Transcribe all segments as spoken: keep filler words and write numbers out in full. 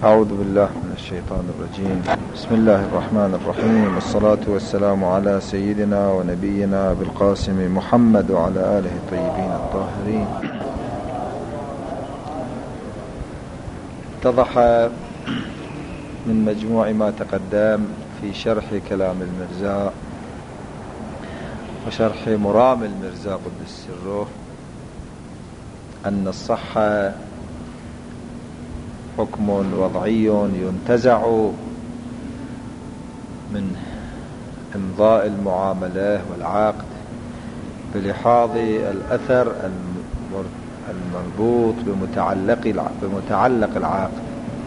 أعوذ بالله من الشيطان الرجيم. بسم الله الرحمن الرحيم، والصلاة والسلام على سيدنا ونبينا بالقاسم محمد وعلى آله الطيبين الطاهرين. اتضح من مجموع ما تقدم في شرح كلام المرزا وشرح مرام المرزا قدس سره أن الصحة حكم وضعي ينتزع من إمضاء المعاملة والعقد بلحاظ الأثر المربوط بمتعلق بمتعلق العقد،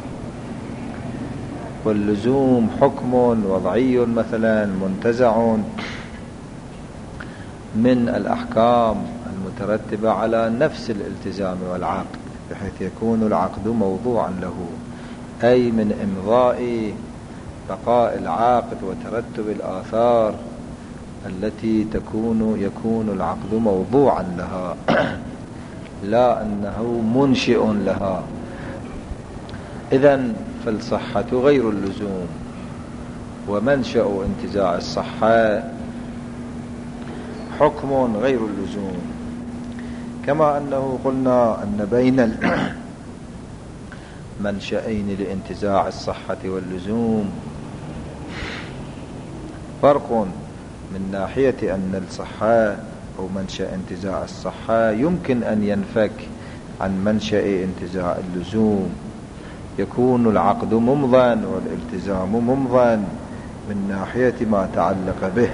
واللزوم حكم وضعي مثلا منتزع من الأحكام المترتبة على نفس الالتزام والعقد، بحيث يكون العقد موضوعا له، أي من إمضاء بقاء العقد وترتب الآثار التي تكون يكون العقد موضوعا لها لا أنه منشئ لها. إذن فالصحة غير اللزوم، ومنشأ انتزاع الصحة حكم غير اللزوم، كما أنه قلنا أن بين المنشأين لانتزاع الصحة واللزوم فرق من ناحية أن الصحة أو منشأ انتزاع الصحة يمكن أن ينفك عن منشأ انتزاع اللزوم، يكون العقد ممضى والالتزام ممضى من ناحية ما تعلق به،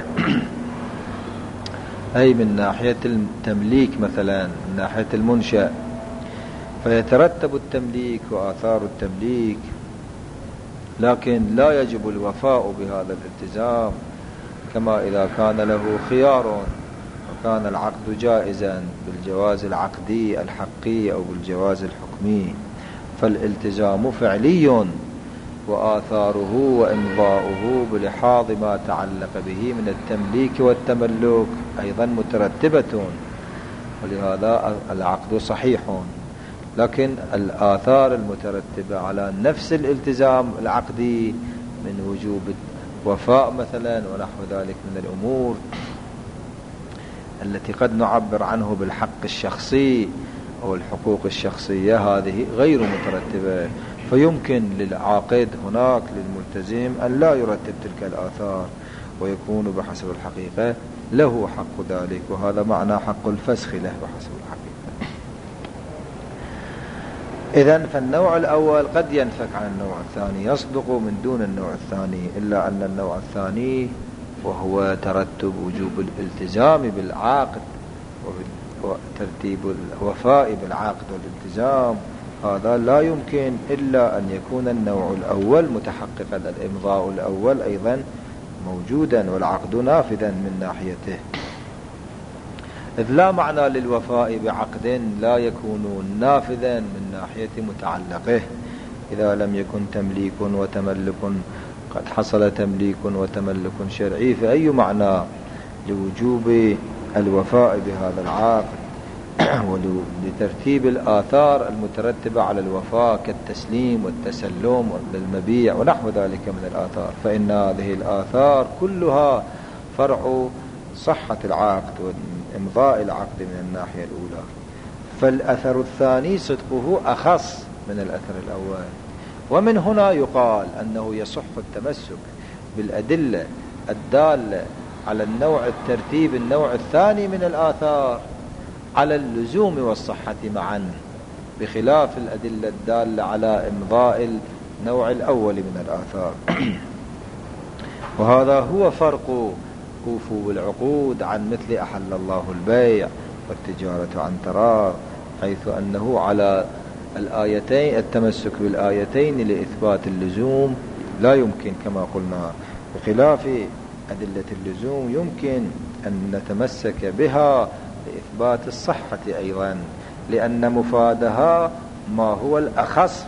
أي من ناحية التمليك مثلا، من ناحية المنشأ، فيترتب التمليك وآثار التمليك، لكن لا يجب الوفاء بهذا الالتزام، كما إذا كان له خيار وكان العقد جائزا بالجواز العقدي الحقي أو بالجواز الحكمي، فالالتزام فعلي وآثاره وإمضاؤه بلحاظ ما تعلق به من التمليك والتملك أيضا مترتبة، ولهذا العقد صحيح. لكن الآثار المترتبة على نفس الالتزام العقدي من وجوب وفاء مثلا ونحو ذلك من الأمور التي قد نعبر عنه بالحق الشخصي أو الحقوق الشخصية، هذه غير مترتبة، فيمكن للعاقد هناك للملتزم أن لا يرتب تلك الآثار، ويكون بحسب الحقيقة له حق ذلك، وهذا معنى حق الفسخ له بحسب الحقيقة. إذن فالنوع الأول قد ينفك عن النوع الثاني، يصدق من دون النوع الثاني، إلا أن النوع الثاني وهو ترتب وجوب الالتزام بالعقد وترتيب الوفاء بالعقد والالتزام، هذا لا يمكن إلا أن يكون النوع الأول متحققا، الإمضاء الأول أيضا موجودا والعقد نافذا من ناحيته، إذ لا معنى للوفاء بعقد لا يكون نافذا من ناحية متعلقه إذا لم يكن تمليك وتملك قد حصل تمليك وتملك شرعي، فأي معنى لوجوب الوفاء بهذا العقد ولترتيب الآثار المترتبة على الوفاء كالتسليم والتسلم للمبيع ونحو ذلك من الآثار، فإن هذه الآثار كلها فرع صحة العقد وإمضاء العقد من الناحية الأولى، فالأثر الثاني صدقه أخص من الأثر الأول، ومن هنا يقال أنه يصح التمسك بالأدلة الدالة على النوع الترتيب النوع الثاني من الآثار على اللزوم والصحة معا، بخلاف الأدلة الدالة على إمضاء النوع الأول من الآثار. وهذا هو فرق كوفوا بالعقود عن مثل أحل الله البيع والتجارة عن تراض، حيث أنه على الآيتين التمسك بالآيتين لإثبات اللزوم لا يمكن كما قلنا، بخلاف أدلة اللزوم يمكن أن نتمسك بها لإثبات الصحة أيضا، لأن مفادها ما هو الأخص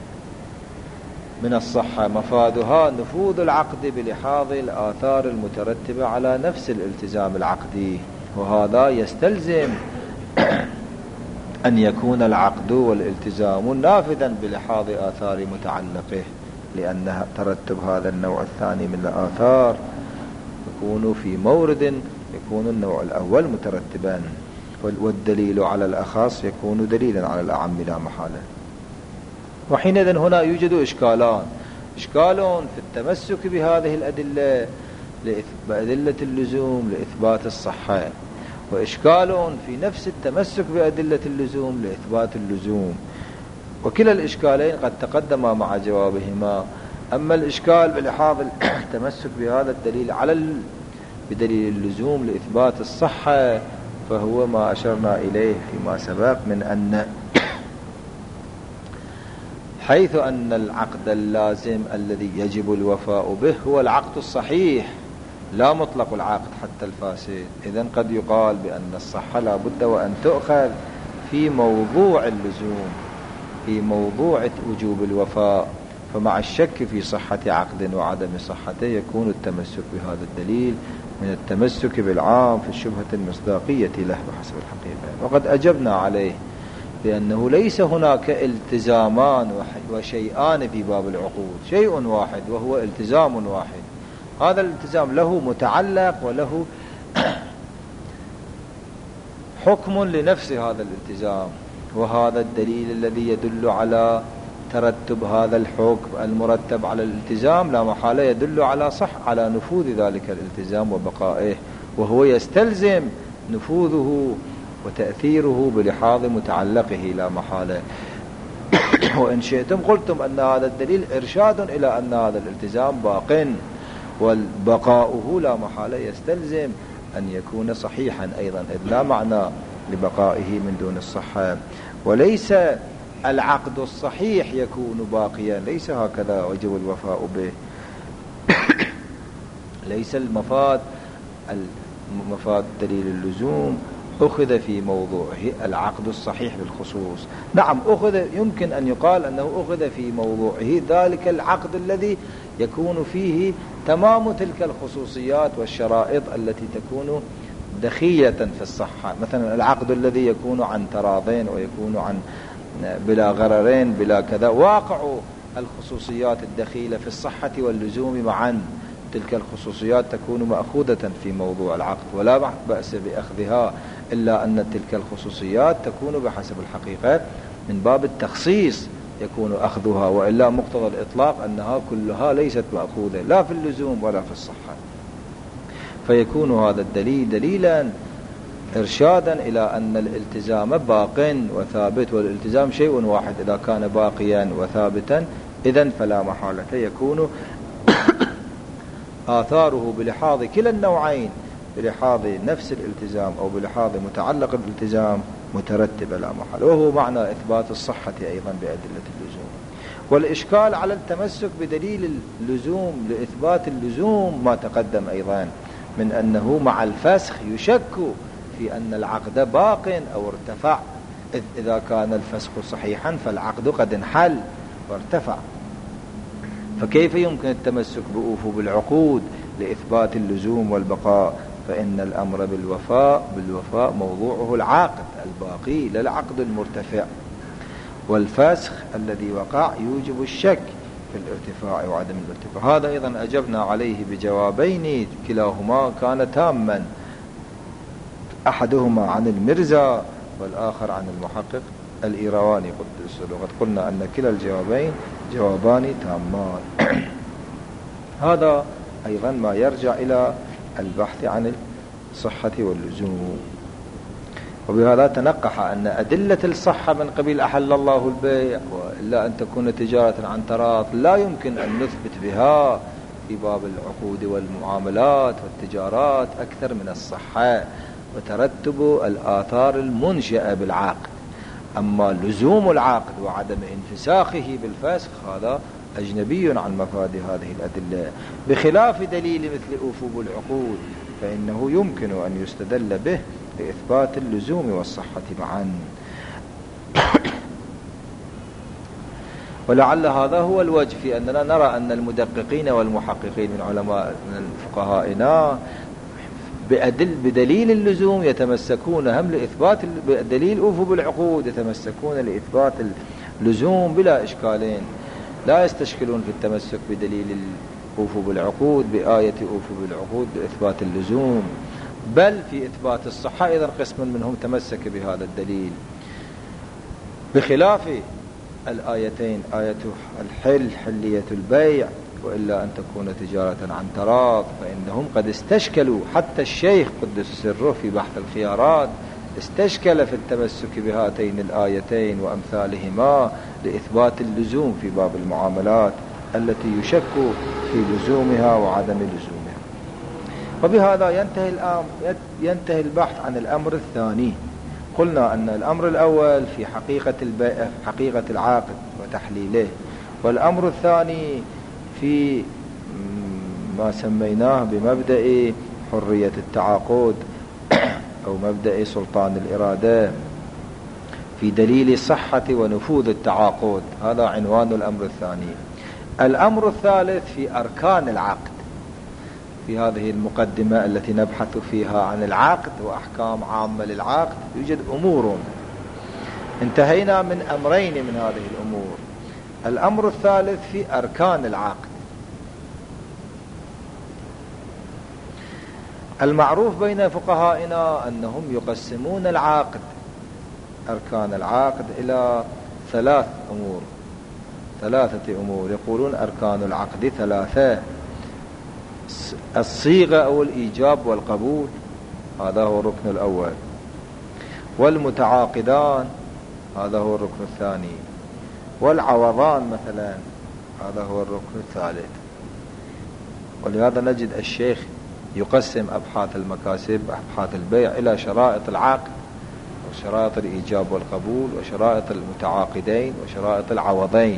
من الصحة، مفادها نفوذ العقد بلحاظ الآثار المترتبة على نفس الالتزام العقدي، وهذا يستلزم أن يكون العقد والالتزام نافذا بلحاظ آثار متعلقه، لأن ترتب هذا النوع الثاني من الآثار يكون في مورد يكون النوع الأول مترتبا، والدليل على الأخص يكون دليلا على الأعم لا محالة. وحينئذ هنا يوجد إشكالان: إشكال في التمسك بهذه الأدلة بأدلة اللزوم لإثبات الصحة، وإشكال في نفس التمسك بأدلة اللزوم لإثبات اللزوم، وكلا الإشكالين قد تقدما مع جوابهما. أما الإشكال بلحاظ التمسك بهذا الدليل على ال... بدليل اللزوم لإثبات الصحة فهو ما أشرنا إليه فيما سبق من أن حيث أن العقد اللازم الذي يجب الوفاء به هو العقد الصحيح لا مطلق العقد حتى الفاسد، إذن قد يقال بأن الصحة لا بد وأن تؤخذ في موضوع اللزوم، في موضوع وجوب الوفاء. فمع الشك في صحة عقد وعدم صحته يكون التمسك بهذا الدليل من التمسك بالعام في الشبهة المصداقية له بحسب الحقيقة. وقد أجبنا عليه بأنه ليس هناك التزامان وشيئان في باب العقود، شيء واحد وهو التزام واحد. هذا الالتزام له متعلق وله حكم لنفس هذا الالتزام، وهذا الدليل الذي يدل على ترتب هذا الحكم المرتب على الالتزام لا محالة يدل على صح على نفوذ ذلك الالتزام وبقائه، وهو يستلزم نفوذه وتأثيره بلحاظ متعلقه لا محالة. وإن شئتم قلتم أن هذا الدليل إرشاد إلى أن هذا الالتزام باق، والبقاؤه لا محالة يستلزم أن يكون صحيحا أيضا، إذ لا معنى لبقائه من دون الصحة. وليس العقد الصحيح يكون باقيا، ليس هكذا وجب الوفاء به. ليس المفاد المفاد دليل اللزوم أخذ في موضوعه العقد الصحيح بالخصوص. نعم أخذ، يمكن أن يقال أنه أخذ في موضوعه ذلك العقد الذي يكون فيه تمام تلك الخصوصيات والشرائط التي تكون دخية في الصحة، مثلا العقد الذي يكون عن تراضين ويكون عن بلا غررين بلا كذا، واقع الخصوصيات الدخيلة في الصحة واللزوم معا، تلك الخصوصيات تكون مأخوذة في موضوع العقد ولا بأس بأخذها، إلا أن تلك الخصوصيات تكون بحسب الحقيقة من باب التخصيص يكون أخذها، وإلا مقتضى الإطلاق أنها كلها ليست مأخوذة لا في اللزوم ولا في الصحة. فيكون هذا الدليل دليلا إرشادا إلى أن الالتزام باق وثابت، والالتزام شيء واحد إذا كان باقيا وثابتا إذن فلا محالة يكون آثاره بلحاظ كلا النوعين، بلحاظ نفس الالتزام أو بلحاظ متعلق الالتزام مترتب لا محالة، وهو معنى إثبات الصحة أيضا بأدلة اللزوم. والإشكال على التمسك بدليل اللزوم لإثبات اللزوم ما تقدم أيضا من أنه مع الفسخ يشك في أن العقد باق أو ارتفع، إذ إذا كان الفسخ صحيحا فالعقد قد انحل وارتفع، فكيف يمكن التمسك بأوفو بالعقود لإثبات اللزوم والبقاء؟ فإن الأمر بالوفاء بالوفاء موضوعه العقد الباقي لا العقد المرتفع، والفسخ الذي وقع يوجب الشك في الارتفاع وعدم الارتفاع. هذا أيضا أجبنا عليه بجوابين كلاهما كان تاما، أحدهما عن المرزا والآخر عن المحقق الإيرواني قدس، وقد قلنا أن كلا الجوابين جوابان تامان. هذا أيضا ما يرجع إلى البحث عن الصحة واللزوم. وبهذا تنقح أن أدلة الصحة من قبيل أحل الله البيع وإلا أن تكون تجارة عن تراض لا يمكن أن نثبت بها في باب العقود والمعاملات والتجارات أكثر من الصحة وترتب الآثار المنشئة بالعقد. أما لزوم العقد وعدم انفساخه بالفسخ هذا أجنبي عن مفاد هذه الأدلة، بخلاف دليل مثل أوفو بالعقود فإنه يمكن أن يستدل به لإثبات اللزوم والصحة معا. ولعل هذا هو الوجه في أننا نرى أن المدققين والمحققين من علماء من فقهائنا بأدل بدليل اللزوم يتمسكون هم لإثبات بدليل أوفوا بالعقود يتمسكون لإثبات اللزوم بلا إشكالين، لا يستشكلون في التمسك بدليل أوفوا بالعقود بآية أوفوا بالعقود لإثبات اللزوم، بل في إثبات الصحة إذا قسم منهم تمسك بهذا الدليل، بخلاف الآيتين آية الحل حلية البيع وإلا أن تكون تجارة عن تراض، فإنهم قد استشكلوا، حتى الشيخ قدس سره في بحث الخيارات استشكل في التمسك بهاتين الآيتين وأمثالهما لإثبات اللزوم في باب المعاملات التي يشك في لزومها وعدم لزومها. وبهذا ينتهي الأمر ينتهي البحث عن الأمر الثاني. قلنا أن الأمر الأول في حقيقة البيع حقيقة العاقد وتحليله، والأمر الثاني في ما سميناه بمبدأ حرية التعاقد أو مبدأ سلطان الإرادة في دليل صحة ونفوذ التعاقد، هذا عنوان الأمر الثاني. الأمر الثالث في أركان العقد، في هذه المقدمة التي نبحث فيها عن العقد وأحكام عامة للعقد يوجد أمور، انتهينا من أمرين من هذه الأمور. الأمر الثالث في أركان العقد. المعروف بين فقهائنا أنهم يقسمون العقد أركان العقد إلى ثلاث أمور ثلاثة أمور يقولون أركان العقد ثلاثة: الصيغة أو الإيجاب والقبول، هذا هو الركن الأول، والمتعاقدان، هذا هو الركن الثاني، والعوضان مثلا، هذا هو الركن الثالث. ولهذا نجد الشيخ يقسم أبحاث المكاسب أبحاث البيع إلى شرائط العقد وشرائط الإيجاب والقبول وشرائط المتعاقدين وشرائط العوضين.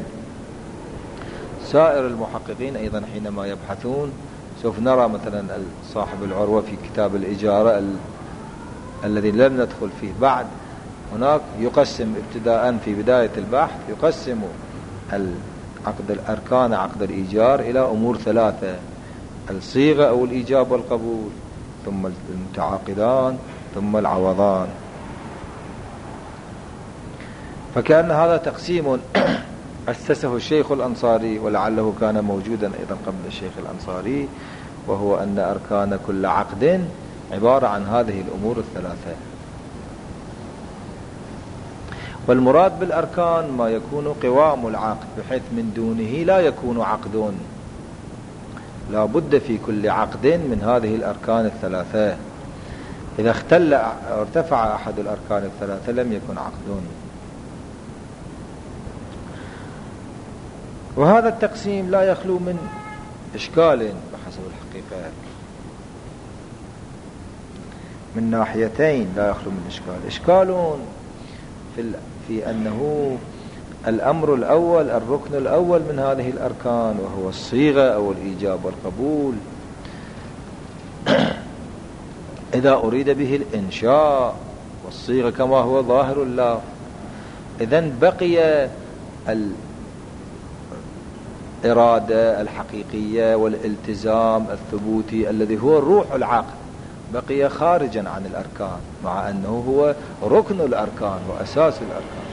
سائر المحققين أيضا حينما يبحثون سوف نرى مثلا صاحب العروة في كتاب الإجارة ال... الذي لم ندخل فيه بعد، هناك يقسم ابتداء في بداية البحث يقسم العقد الأركان عقد الإيجار إلى أمور ثلاثة: الصيغة أو الإيجاب والقبول، ثم المتعاقدان، ثم العوضان. فكان هذا تقسيم أسسه الشيخ الأنصاري، ولعله كان موجودا أيضا قبل الشيخ الأنصاري، وهو أن أركان كل عقد عبارة عن هذه الأمور الثلاثة. والمراد بالأركان ما يكون قوام العقد، بحيث من دونه لا يكون عقد، لا بد في كل عقد من هذه الأركان الثلاثة، إذا اختل ارتفع أحد الأركان الثلاثة لم يكن عقد. وهذا التقسيم لا يخلو من إشكال بحسب الحقيقة، من ناحيتين لا يخلو من إشكال. إشكال في, في أنه الأمر الأول الركن الأول من هذه الأركان وهو الصيغة أو الإيجاب والقبول، إذا أريد به الإنشاء والصيغة كما هو ظاهر الله، إذن بقي الإرادة الحقيقية والالتزام الثبوتي الذي هو روح العقد بقي خارجا عن الأركان، مع أنه هو ركن الأركان وأساس الأركان.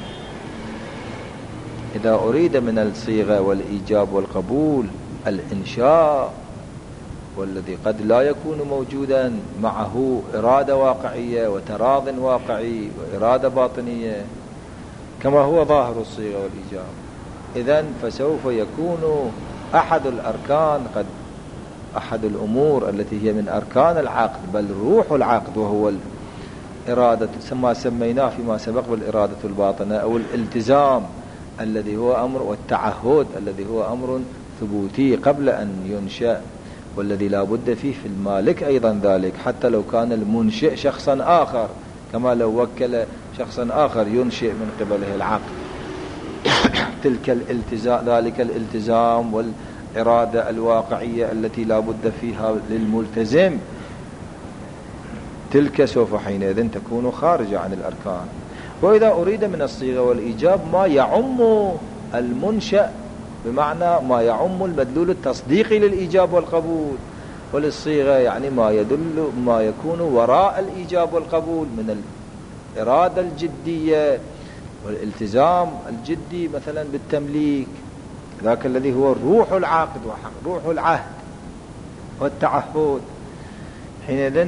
إذا أريد من الصيغة والإيجاب والقبول الإنشاء، والذي قد لا يكون موجودا معه إرادة واقعية وتراض واقعي وإرادة باطنية كما هو ظاهر الصيغة والإيجاب، إذن فسوف يكون أحد الأركان قد أحد الأمور التي هي من أركان العقد بل روح العقد، وهو الإرادة ما سميناه فيما سبق بالإرادة الباطنة أو الالتزام الذي هو أمر، والتعهد الذي هو أمر ثبوتي قبل أن ينشأ، والذي لا بد فيه في المالك أيضا ذلك، حتى لو كان المنشئ شخصا آخر، كما لو وكل شخصا آخر ينشئ من قبله العقد. تلك الالتزام ذلك الالتزام والإرادة الواقعية التي لا بد فيها للملتزم، تلك سوف حينئذ تكون خارجة عن الأركان. وإذا أريد من الصيغة والإيجاب ما يعم المنشأ، بمعنى ما يعم المدلول التصديقي للإيجاب والقبول، وللصيغة يعني ما يدل ما يكون وراء الإيجاب والقبول من الإرادة الجدية والالتزام الجدي مثلا بالتمليك، ذاك الذي هو روح العقد وروح العهد والتعهد. حينئذ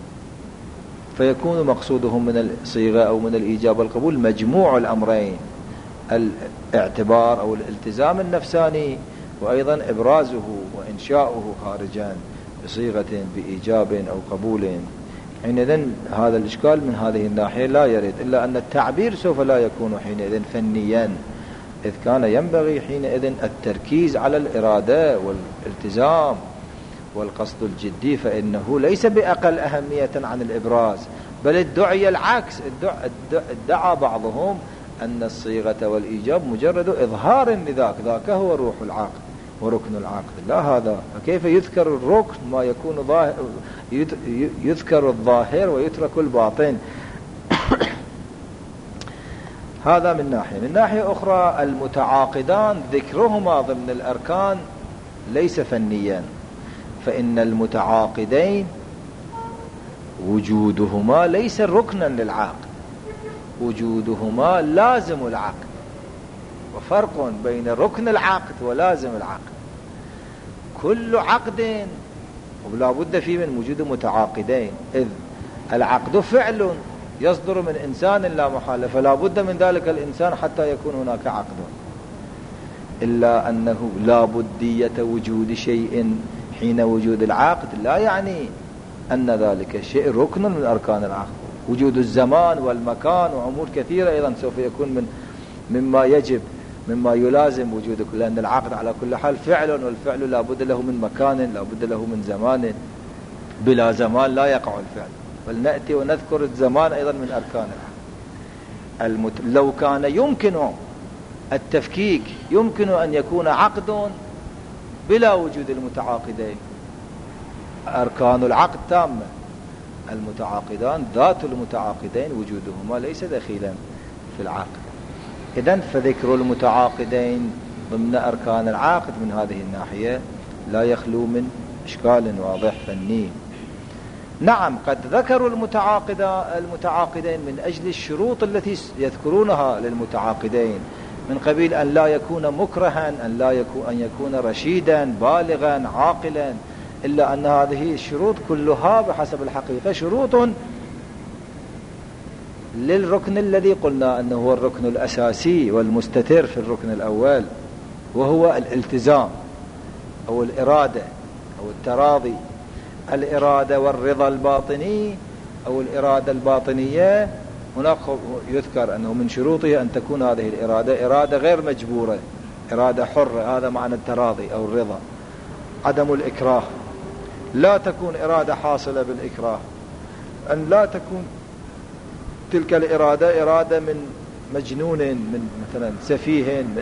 فيكون مقصودهم من الصيغة أو من الإيجاب والقبول مجموع الأمرين، الاعتبار أو الالتزام النفساني، وأيضا إبرازه وإنشاؤه خارجا بصيغة بإيجاب أو قبول. حينئذ هذا الإشكال من هذه الناحية لا يرد، إلا أن التعبير سوف لا يكون حينئذ فنيا، إذ كان ينبغي حينئذ التركيز على الإرادة والالتزام والقصد الجدي، فإنه ليس بأقل أهمية عن الإبراز، بل ادعي العكس. ادعى بعضهم أن الصيغة والإيجاب مجرد إظهار لذاك، ذاك هو روح العقد وركن العقد. لا، هذا فكيف يذكر الركن ما يكون ظاهر، يذكر الظاهر ويترك الباطن. هذا من ناحية. من ناحية أخرى المتعاقدان ذكرهما ضمن الأركان ليس فنيا، فإن المتعاقدين وجودهما ليس ركنا للعقد، وجودهما لازم العقد، وفرق بين ركن العقد ولازم العقد. كل عقد ولا بد فيه من وجود متعاقدين، إذ العقد فعل يصدر من إنسان لا محالة، فلا بد من ذلك الإنسان حتى يكون هناك عقد. إلا أنه لا بدية وجود شيء حين وجود العقد لا يعني أن ذلك الشيء ركن من أركان العقد. وجود الزمان والمكان وأمور كثيرة أيضا سوف يكون من مما يجب مما يلازم وجوده، لأن العقد على كل حال فعل، والفعل لا بد له من مكان، لا بد له من زمان، بلا زمان لا يقع الفعل. فلنأتي ونذكر الزمان أيضا من أركان العقد. المت... لو كان يمكن التفكيك، يمكن أن يكون عقد بلا وجود المتعاقدين، أركان العقد تامة. المتعاقدان ذات المتعاقدين وجودهما ليس دخيلا في العقد. إذن فذكر المتعاقدين ضمن أركان العقد من هذه الناحية لا يخلو من إشكال واضح فني. نعم، قد ذكروا المتعاقدين من أجل الشروط التي يذكرونها للمتعاقدين، من قبيل أن لا يكون مكرها، أن لا يكون أن يكون رشيدا بالغا عاقلا، إلا أن هذه الشروط كلها بحسب الحقيقة شروط للركن الذي قلنا أنه هو الركن الأساسي والمستتر في الركن الأول، وهو الالتزام أو الإرادة أو التراضي. الإرادة والرضا الباطني أو الإرادة الباطنية، هناك يذكر أنه من شروطه أن تكون هذه الإرادة إرادة غير مجبورة، إرادة حرة. هذا معنى التراضي أو الرضا. عدم الإكراه، لا تكون إرادة حاصلة بالإكراه، أن لا تكون تلك الإرادة إرادة من مجنون، من مثلا سفيه، من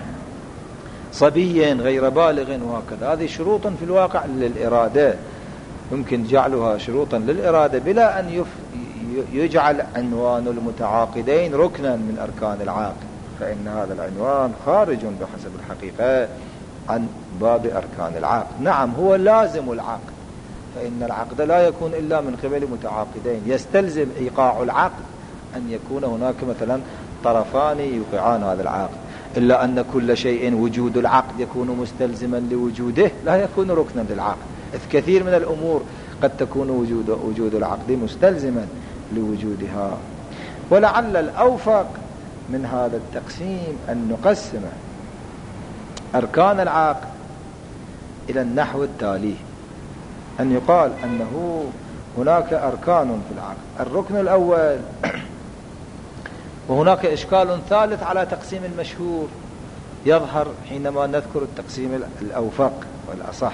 صبي غير بالغ، وهكذا. هذه شروط في الواقع للإرادة، يمكن جعلها شروطا للإرادة بلا أن يجعل عنوان المتعاقدين ركنا من أركان العقد، فإن هذا العنوان خارج بحسب الحقيقة عن باب أركان العقد. نعم، هو لازم العقد، فإن العقد لا يكون إلا من قبل متعاقدين. يستلزم إيقاع العقد أن يكون هناك مثلا طرفان يوقعان هذا العقد، إلا أن كل شيء وجود العقد يكون مستلزما لوجوده لا يكون ركنا للعقد، إذ كثير من الأمور قد تكون وجود, وجود العقد مستلزما لوجودها. ولعل الأوفق من هذا التقسيم أن نقسم أركان العقد إلى النحو التالي، أن يقال أنه هناك أركان في العقد. الركن الأول، وهناك إشكال ثالث على تقسيم المشهور يظهر حينما نذكر التقسيم الأوفق والأصح.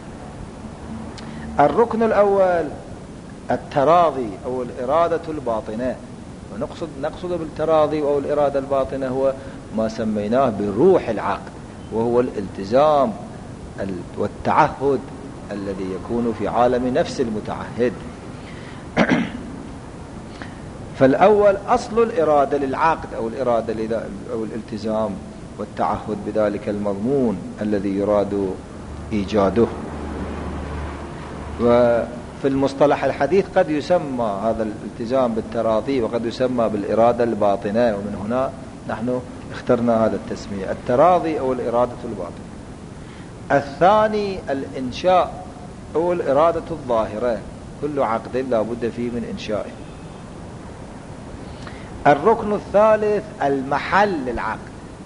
الركن الأول التراضي أو الإرادة الباطنة، ونقصد نقصد بالتراضي أو الإرادة الباطنة هو ما سميناه بروح العقد، وهو الالتزام والتعهد الذي يكون في عالم نفس المتعهد. فالأول أصل الإرادة للعقد أو الإرادة أو الالتزام والتعهد بذلك المضمون الذي يراد إيجاده. وفي المصطلح الحديث قد يسمى هذا الالتزام بالتراضي وقد يسمى بالإرادة الباطنة، ومن هنا نحن اخترنا هذا التسمية، التراضي أو الإرادة الباطنة. الثاني الإنشاء أو الإرادة الظاهرة، كل عقد لا بد فيه من إنشائه. الركن الثالث المحل للعقد،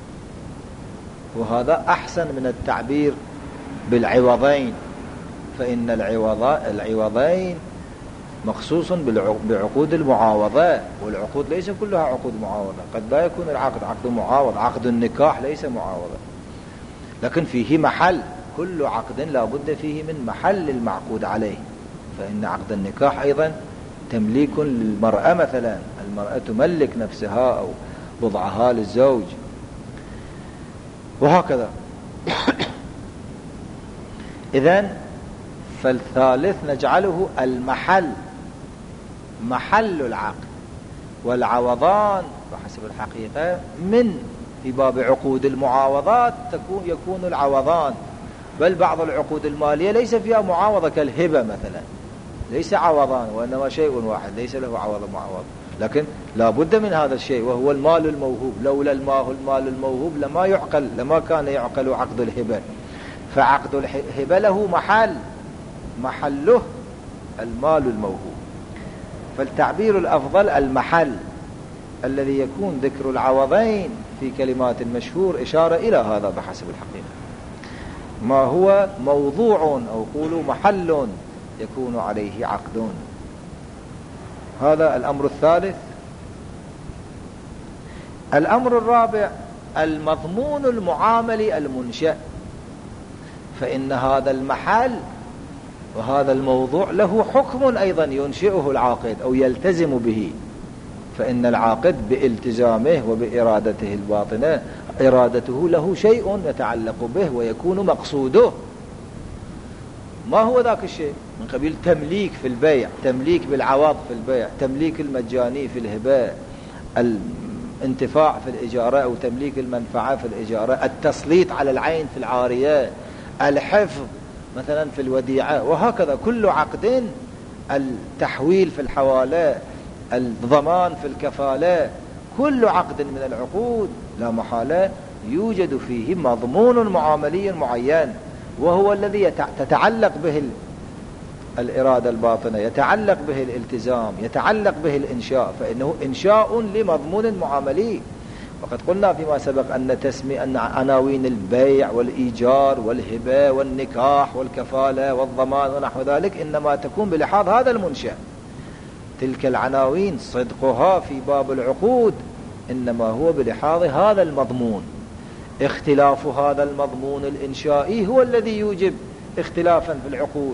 وهذا أحسن من التعبير بالعوضين، فإن العوضين مخصوص بعقود المعاوضة، والعقود ليس كلها عقود معاوضة، قد لا يكون العقد عقد معاوض، عقد النكاح ليس معاوضة، لكن فيه محل، كل عقد لا بد فيه من محل المعقود عليه. فإن عقد النكاح أيضا تمليك للمرأة، مثلا المرأة تملك نفسها أو بضعها للزوج، وهكذا. إذن فالثالث نجعله المحل، محل العقد. والعوضان بحسب الحقيقة من في باب عقود المعاوضات تكون يكون العوضان، بل بعض العقود المالية ليس فيها معاوضة كالهبة مثلا، ليس عوضان وإنما شيء واحد ليس له عوض معاوض، لكن لا بد من هذا الشيء وهو المال الموهوب. لولا المال المال الموهوب لما يعقل لما كان يعقل عقد الهبة. فعقد الهبة له محل، محله المال الموهوب. فالتعبير الأفضل المحل الذي يكون ذكر العوضين في كلمات المشهور إشارة إلى هذا بحسب الحقيقة، ما هو موضوع أو قولوا محل يكون عليه عقد. هذا الأمر الثالث. الأمر الرابع المضمون المعاملي المنشأ، فإن هذا المحل وهذا الموضوع له حكم أيضا ينشئه العاقد أو يلتزم به. فإن العاقد بالتزامه وبإرادته الباطنة إرادته له شيء يتعلق به ويكون مقصوده. ما هو ذاك الشيء؟ من قبيل تمليك في البيع، تمليك بالعوض في البيع، تمليك المجاني في الهباء، الانتفاع في الإجارة أو تمليك المنفعة في الإجارة، التسليط على العين في العارية، الحفظ مثلا في الوديعة، وهكذا. كل عقد، التحويل في الحوالة، الضمان في الكفالة، كل عقد من العقود لا محالة يوجد فيه مضمون معاملي معين، وهو الذي تتعلق به الإرادة الباطنة، يتعلق به الالتزام، يتعلق به الإنشاء، فإنه إنشاء لمضمون معاملي. وقد قلنا فيما سبق أن تسمي أن عناوين البيع والإيجار والهبة والنكاح والكفالة والضمان ونحو ذلك إنما تكون بلحاظ هذا المنشأ. تلك العناوين صدقها في باب العقود إنما هو بلحاظ هذا المضمون. اختلاف هذا المضمون الإنشائي هو الذي يوجب اختلافا في العقود.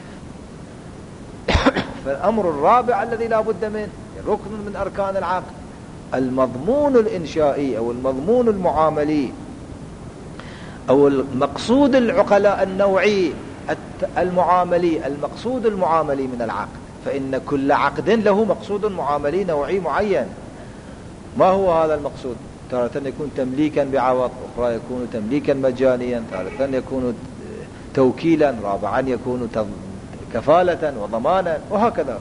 فالأمر الرابع الذي لا بد منه ركن من أركان العقد المضمون الإنشائي أو المضمون المعاملي أو المقصود العقلاء النوعي المعاملي، المقصود المعاملي من العقد. فإن كل عقد له مقصود معاملي نوعي معين. ما هو هذا المقصود؟ تارة يكون تمليكا بعوض، أخرى يكون تمليكا مجانيا، ثالثا يكون توكيلا، رابعا يكون كفالة وضمانا، وهكذا.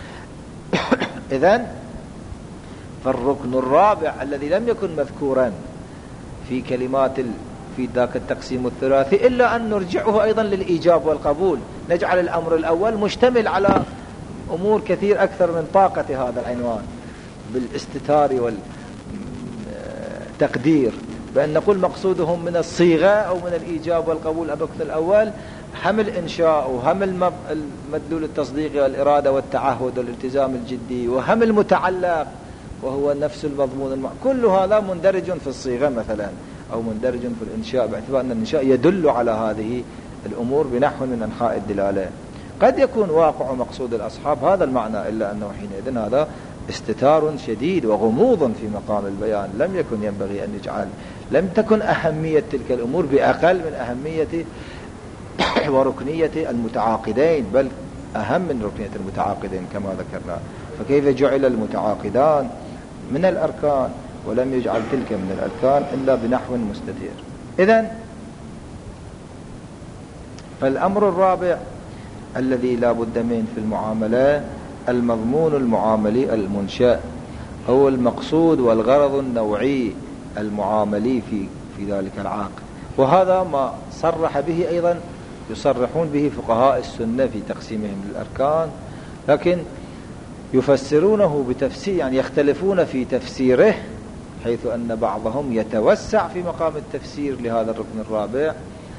إذن فالركن الرابع الذي لم يكن مذكورا في كلمات في ذاك التقسيم الثلاثي إلا أن نرجعه أيضا للإيجاب والقبول، نجعل الأمر الأول مشتمل على أمور كثير أكثر من طاقة هذا العنوان بالاستتار والتقدير، بأن نقول مقصودهم من الصيغة أو من الإيجاب والقبول الركن الأول هم الإنشاء وهم المدلول التصديقي والإرادة والتعهد والالتزام الجدي، وهم المتعلق وهو نفس المضمون الم... كل هذا مندرج في الصيغة مثلا أو مندرج في الإنشاء، باعتبار أن الإنشاء يدل على هذه الأمور بنحو من أنحاء الدلالة. قد يكون واقع مقصود الأصحاب هذا المعنى، إلا أنه حينئذ هذا استتار شديد وغموض في مقام البيان، لم يكن ينبغي أن يجعل، لم تكن أهمية تلك الأمور بأقل من أهمية وركنية المتعاقدين، بل أهم من ركنية المتعاقدين كما ذكرنا. فكيف جعل المتعاقدان من الأركان ولم يجعل تلك من الأركان إلا بنحو مستتير؟ إذن فالأمر الرابع الذي لا بد منه في المعاملة المضمون المعاملي المنشأ، هو المقصود والغرض النوعي المعاملي في في ذلك العقد. وهذا ما صرح به أيضا يصرحون به فقهاء السنة في تقسيمهم للأركان، لكن يفسرونه بتفسير، يعني يختلفون في تفسيره، حيث أن بعضهم يتوسع في مقام التفسير لهذا الركن الرابع،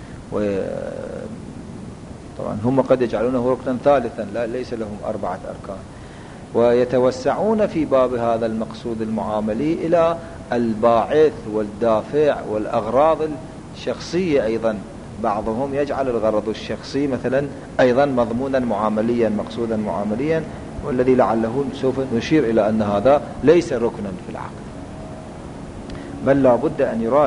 وطبعا هم قد يجعلونه ركنا ثالثا لا ليس لهم أربعة أركان، ويتوسعون في باب هذا المقصود المعاملي إلى الباعث والدافع والأغراض الشخصية أيضا. بعضهم يجعل الغرض الشخصي مثلا أيضا مضمونا معامليا مقصودا معامليا، والذي لعله سوف نشير إلى أن هذا ليس ركنا في العقد، بل لا بد أن يراد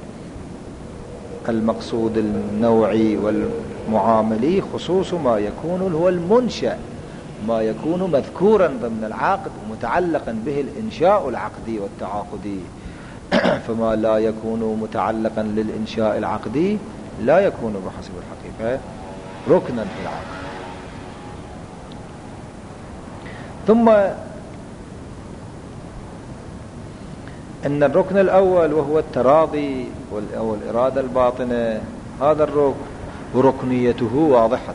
بالمقصود النوعي والمعاملي خصوص ما يكون هو المنشأ، ما يكون مذكورا ضمن العقد متعلقا به الإنشاء العقدي والتعاقدي. فما لا يكون متعلقا للإنشاء العقدي لا يكون بحسب الحقيقة ركنا في العقد. ثم أن الركن الأول وهو التراضي أو الإرادة الباطنة، هذا الركن وركنيته واضحة،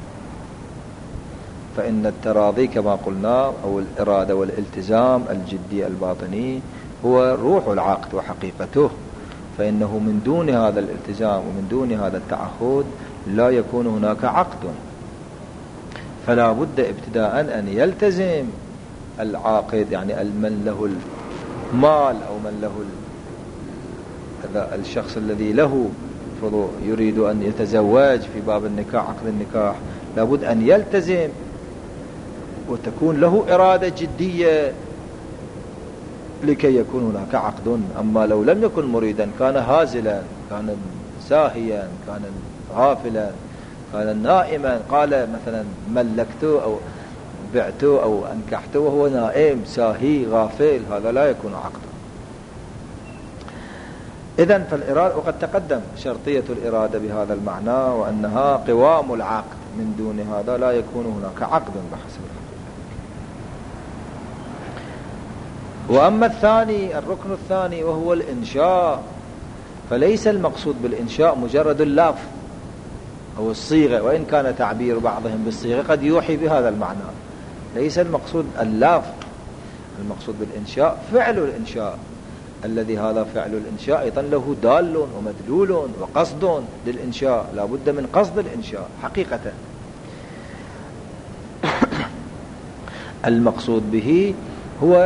فإن التراضي كما قلنا أو الإرادة والالتزام الجدي الباطني هو روح العقد وحقيقته، فإنه من دون هذا الالتزام ومن دون هذا التعهد لا يكون هناك عقد. فلا بد ابتداء أن يلتزم العاقد، يعني من له المال أو من له الشخص الذي له يريد أن يتزوج في باب النكاح عقد النكاح، لا بد أن يلتزم وتكون له إرادة جدية لكي يكون هناك عقد. أما لو لم يكن مريدا كان هازلا، كان ساهيا، كان غافلا، كان نائما، قال مثلا ملكته أو بعته أو أنكحته وهو نائم ساهي غافل، هذا لا يكون عقدا. إذن فالإرادة، وقد تقدم شرطية الإرادة بهذا المعنى وأنها قوام العقد، من دون هذا لا يكون هناك عقد بحسب الحقيقة. وأما الثاني الركن الثاني وهو الإنشاء، فليس المقصود بالإنشاء مجرد اللفظ أو الصيغة، وإن كان تعبير بعضهم بالصيغة قد يوحي بهذا المعنى. ليس المقصود اللفظ، المقصود بالإنشاء فعل الإنشاء، الذي هذا فعل الإنشاء أيضا له دال ومدلول وقصد للإنشاء، لا بد من قصد الإنشاء حقيقة. المقصود به هو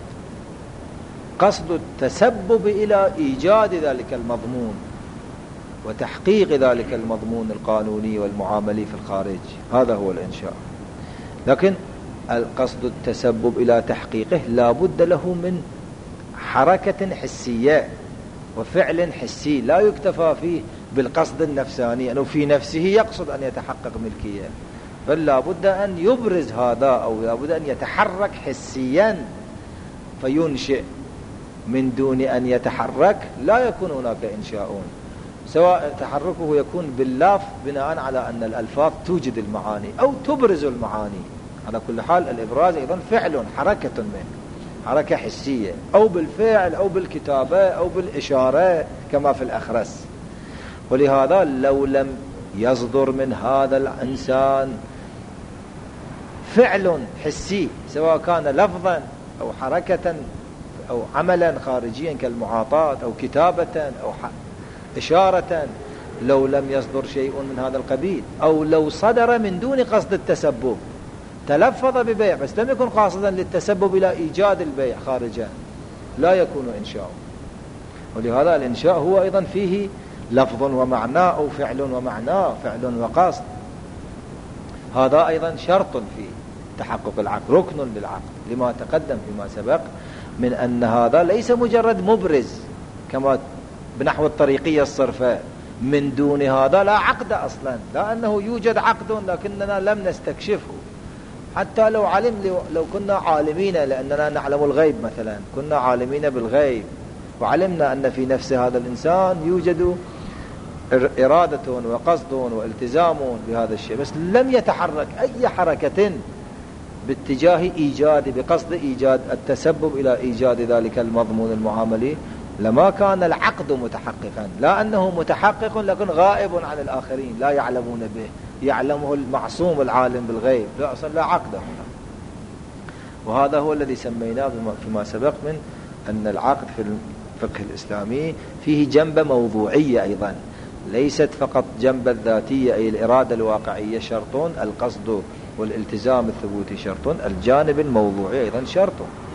قصد التسبب إلى إيجاد ذلك المضمون وتحقيق ذلك المضمون القانوني والمعاملي في الخارج، هذا هو الإنشاء. لكن القصد التسبب إلى تحقيقه لا بد له من حركة حسية وفعل حسي، لا يكتفى فيه بالقصد النفساني أنه في نفسه يقصد أن يتحقق ملكية، بل لا بد أن يبرز هذا، أو لا بد أن يتحرك حسيا فينشئ. من دون أن يتحرك لا يكون هناك إنشاء، سواء تحركه يكون باللفظ بناء على أن الألفاظ توجد المعاني أو تبرز المعاني، على كل حال الإبراز أيضا فعل، حركة منه، حركة حسية، أو بالفعل أو بالكتابة أو بالإشارة كما في الأخرس. ولهذا لو لم يصدر من هذا الإنسان فعل حسي، سواء كان لفظا أو حركة أو عملا خارجيا كالمعاطاة أو كتابة أو إشارة، لو لم يصدر شيء من هذا القبيل، أو لو صدر من دون قصد التسبب، تلفظ ببيع بس لم يكن قاصدا للتسبب إلى إيجاد البيع خارجا، لا يكون إنشاء. ولهذا الإنشاء هو أيضا فيه لفظ ومعنى أو فعل ومعنى، فعل وقصد، هذا أيضا شرط في تحقق العقد، ركن للعقد، لما تقدم فيما سبق من أن هذا ليس مجرد مبرز كما بنحو الطريقية الصرفة، من دون هذا لا عقد أصلا، لا أنه يوجد عقد لكننا لم نستكشفه. حتى لو علم لو كنا عالمين، لأننا نعلم الغيب مثلا، كنا عالمين بالغيب وعلمنا أن في نفس هذا الإنسان يوجد إرادة وقصد والتزام بهذا الشيء، بس لم يتحرك أي حركة باتجاه إيجاد بقصد إيجاد التسبب إلى إيجاد ذلك المضمون المعاملي، لما كان العقد متحققا، لا أنه متحقق لكن غائب عن الآخرين لا يعلمون به، يعلمه المعصوم العالم بالغيب، لا أصلا لا عقد هنا. وهذا هو الذي سميناه فيما سبق من أن العقد في الفقه الإسلامي فيه جنبة موضوعية أيضا، ليست فقط جنبة ذاتية أي الإرادة الواقعية شرط، القصد والالتزام الثبوتي شرط، الجانب الموضوعي أيضا شرط.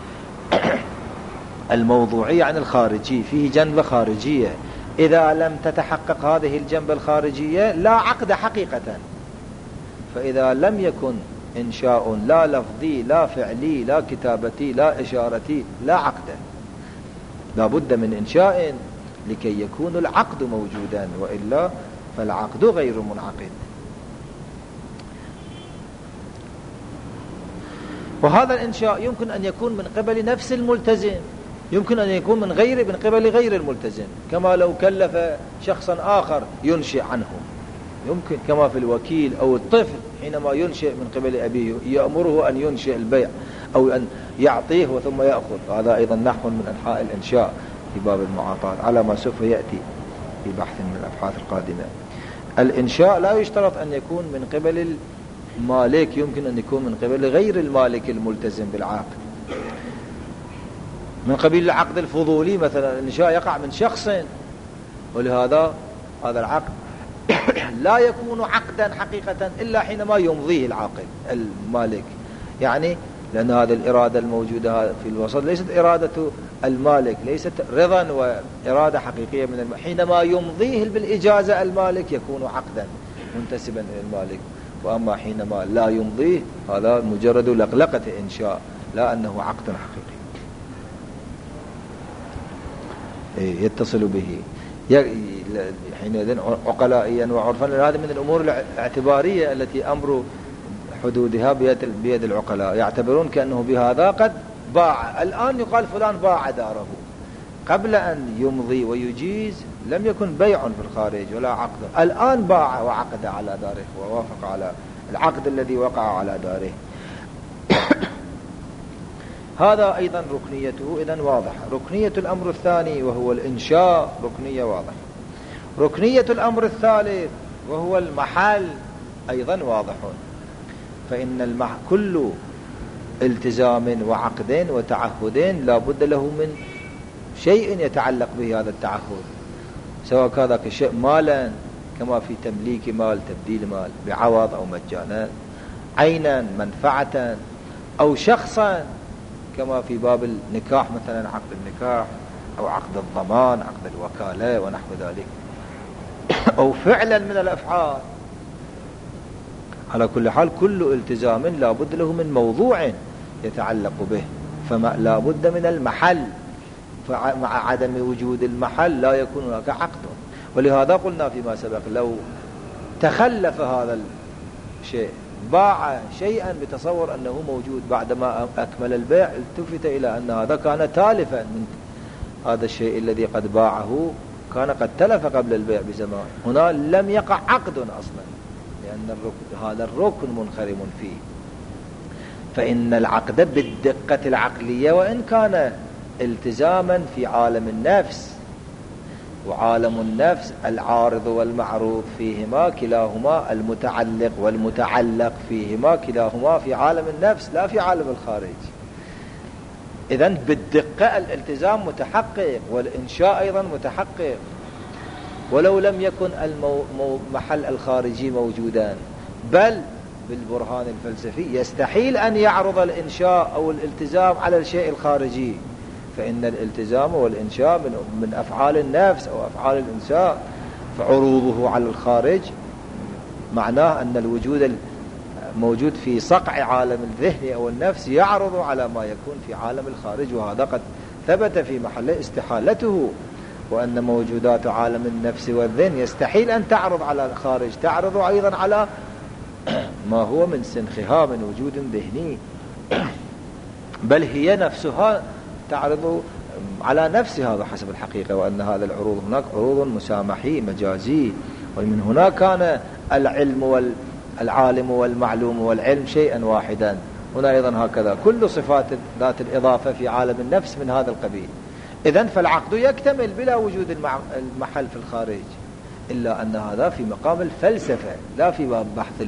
الموضوعي عن الخارجي، فيه جنبة خارجية، إذا لم تتحقق هذه الجنبة الخارجية لا عقد حقيقة. فإذا لم يكن إنشاء لا لفظي لا فعلي لا كتابتي لا إشارتي لا عقد، لا بد من إنشاء لكي يكون العقد موجودا، وإلا فالعقد غير منعقد. وهذا الإنشاء يمكن أن يكون من قبل نفس الملتزم، يمكن أن يكون من غير من قبل غير الملتزم، كما لو كلف شخصا آخر ينشئ عنه، يمكن كما في الوكيل أو الطفل حينما ينشئ من قبل أبيه يأمره أن ينشئ البيع أو أن يعطيه ثم يأخذ، هذا أيضا نحو من أنحاء الإنشاء في باب المعاطاة على ما سوف يأتي في بحث من الأبحاث القادمة. الإنشاء لا يشترط أن يكون من قبل المالك، يمكن أن يكون من قبل غير المالك الملتزم بالعقد، من قبيل العقد الفضولي مثلا، الإنشاء يقع من شخص، ولهذا هذا العقد لا يكون عقدا حقيقة إلا حينما يمضيه العاقل المالك، يعني لأن هذه الإرادة الموجودة في الوسط ليست إرادة المالك، ليست رضا وإرادة حقيقية من المالك، حينما يمضيه بالإجازة المالك يكون عقدا منتسبا إلى المالك، وأما حينما لا يمضيه هذا مجرد لقلقة إنشاء لا أنه عقد حقيقي يتصل به حينئذ عقلائيا وعرفا. هذا من الأمور الاعتبارية التي أمر حدودها بيد بيد العقلاء، يعتبرون كأنه بهذا قد باع. الآن يقال فلان باع داره، قبل أن يمضي ويجيز لم يكن بيع في الخارج ولا عقد، الآن باع وعقد على داره ووافق على العقد الذي وقع على داره. هذا أيضا ركنيته إذن واضحة. ركنية الأمر الثاني وهو الإنشاء ركنية واضحة. ركنية الأمر الثالث وهو المحل أيضا واضح، فإن المح... كل التزام وعقد وتعهد لا بد له من شيء يتعلق به هذا التعهد، سواء كان ذاك الشيء مالا كما في تمليك مال تبديل مال بعوض أو مجانا، عينا منفعة، أو شخصا كما في باب النكاح مثلا عقد النكاح أو عقد الضمان عقد الوكالة ونحو ذلك، أو فعلا من الأفعال. على كل حال كل التزام لا بد له من موضوع يتعلق به، فلا بد من المحل، فمع عدم وجود المحل لا يكون هناك عقد. ولهذا قلنا فيما سبق لو تخلف هذا الشيء باع شيئا بتصور أنه موجود بعدما أكمل البيع، التفت إلى أن هذا كان تالفا من هذا الشيء الذي قد باعه، كان قد تلف قبل البيع بزمان، هنا لم يقع عقد أصلا لأن الركن هذا الركن منخرم فيه. فإن العقد بالدقة العقلية وإن كان التزاما في عالم النفس، وعالم النفس العارض والمعروض فيهما كلاهما المتعلق والمتعلق فيهما كلاهما في عالم النفس لا في عالم الخارج. إذن بالدقة الالتزام متحقق والإنشاء أيضا متحقق، ولو لم يكن المحل الخارجي موجودا، بل بالبرهان الفلسفي يستحيل أن يعرض الإنشاء أو الالتزام على الشيء الخارجي، فإن الالتزام والإنشاء من, من أفعال النفس أو أفعال الإنسان، فعروضه على الخارج معناه أن الوجود موجود في صقع عالم الذهن أو النفس يعرض على ما يكون في عالم الخارج، وهذا قد ثبت في محل استحالته، وأن موجودات عالم النفس والذهن يستحيل أن تعرض على الخارج، تعرض أيضا على ما هو من سنخها من وجود ذهني، بل هي نفسها تعرض على نفسها هذا حسب الحقيقة، وأن هذا العروض هناك عروض مسامحي مجازي ومن هنا كان العلم والعالم والمعلوم والعلم شيئا واحدا. هنا أيضا هكذا كل صفات ذات الإضافة في عالم النفس من هذا القبيل. إذن فالعقد يكتمل بلا وجود المحل في الخارج، إلا أن هذا في مقام الفلسفة لا في باب بحث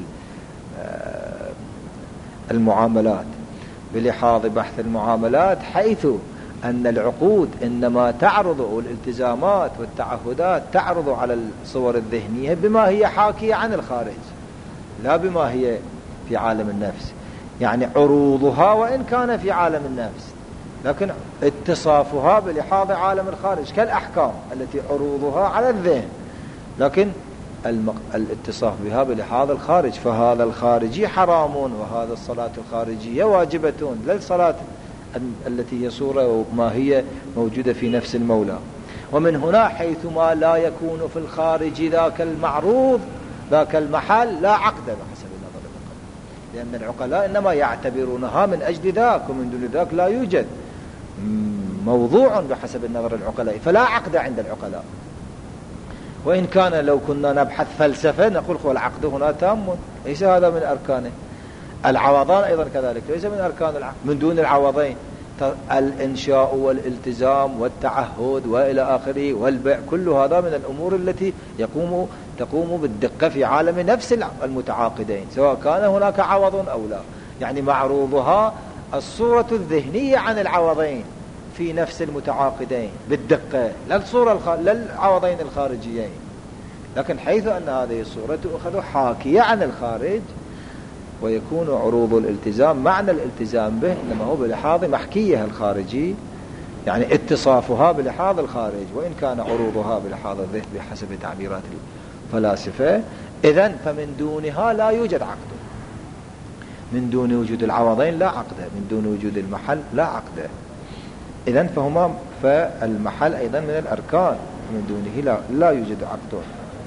المعاملات. بلحاظ بحث المعاملات حيث أن العقود إنما تعرض، والالتزامات والتعهدات تعرض على الصور الذهنية بما هي حاكية عن الخارج لا بما هي في عالم النفس. يعني عروضها وإن كان في عالم النفس، لكن اتصافها بلحاظ عالم الخارج كالأحكام التي عروضها على الذهن، لكن الاتصاف بها بلحاظ الخارج. فهذا الخارجي حرام، وهذا الصلاة الخارجية واجبة، لا الصلاة التي هي صورة وما هي موجودة في نفس المولى. ومن هنا حيثما لا يكون في الخارج ذاك المعروض ذاك المحل لا عقد بحسب النظر العقلاء، لأن العقلاء إنما يعتبرونها من أجل ذاك، ومن دون ذاك لا يوجد موضوع بحسب النظر العقلاء، فلا عقد عند العقلاء. وإن كان لو كنا نبحث فلسفة نقول هو العقد هنا تام، ليس هذا من أركانه. العوضان أيضا كذلك ليس من أركان العقد. من دون العوضين الإنشاء والالتزام والتعهد وإلى آخره والبيع، كل هذا من الأمور التي يقوم تقوم بالدقة في عالم نفس المتعاقدين، سواء كان هناك عوض أو لا. يعني معروضها الصورة الذهنية عن العوضين في نفس المتعاقدين بالدقة، لا الصورة الخ... لا العوضين الخارجيين. لكن حيث أن هذه الصورة تؤخذ حاكية عن الخارج، ويكون عروض الالتزام معنى الالتزام به إنما هو بلحاظ محكيها الخارجي، يعني اتصافها بلحاظ الخارج، وإن كان عروضها بلحاظ الذهن بحسب تعبيرات الفلاسفة. إذن فمن دونها لا يوجد عقد، من دون وجود العوضين لا عقد، من دون وجود المحل لا عقد. إذن فهما فالمحل أيضا من الأركان، من دونه لا, لا يوجد عقد.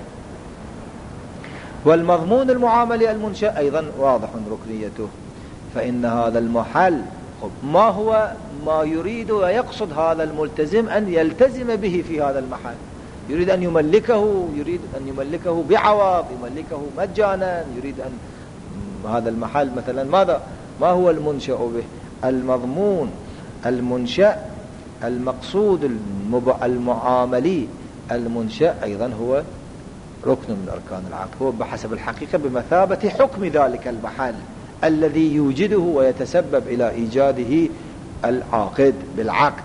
والمضمون المعاملي المنشأ أيضا واضح ركنيته، فإن هذا المحل ما هو ما يريد ويقصد هذا الملتزم أن يلتزم به في هذا المحل. يريد أن يملكه، يريد أن يملكه بعوض، يملكه مجانا، يريد أن هذا المحل مثلا ماذا ما هو المنشأ به؟ المضمون المنشأ المقصود المعاملي المنشأ أيضا هو ركن من أركان العقد، هو بحسب الحقيقة بمثابة حكم ذلك المحل الذي يوجده ويتسبب إلى إيجاده العاقد بالعقد.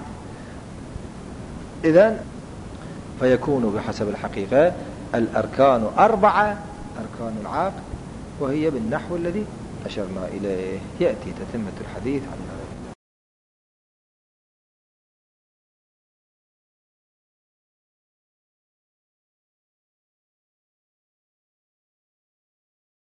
إذن فيكون بحسب الحقيقة الأركان أربعة أركان العقد، وهي بالنحو الذي أشرنا إليه. يأتي تتمة الحديث عن